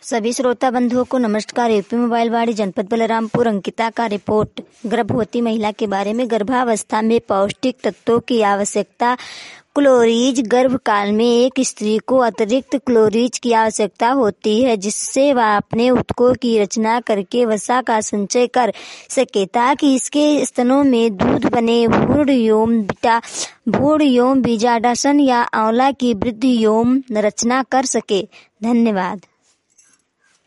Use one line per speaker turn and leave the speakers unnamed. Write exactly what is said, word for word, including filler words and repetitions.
सभी श्रोता बंधुओं को नमस्कार। यूपी मोबाइल वाड़ी जनपद बलरामपुर अंकिता का रिपोर्ट। गर्भवती महिला के बारे में। गर्भावस्था में पौष्टिक तत्वों की आवश्यकता। क्लोरीज। गर्भकाल में एक स्त्री को अतिरिक्त क्लोरीज की आवश्यकता होती है, जिससे वह अपने ऊतकों की रचना करके वसा का संचय कर सके, ताकि इसके स्तनों में दूध बने। भ्रूण यौन बीटा भ्रूण यौन बीजांडासन या आंवला की वृद्धि यौन रचना कर सके। धन्यवाद।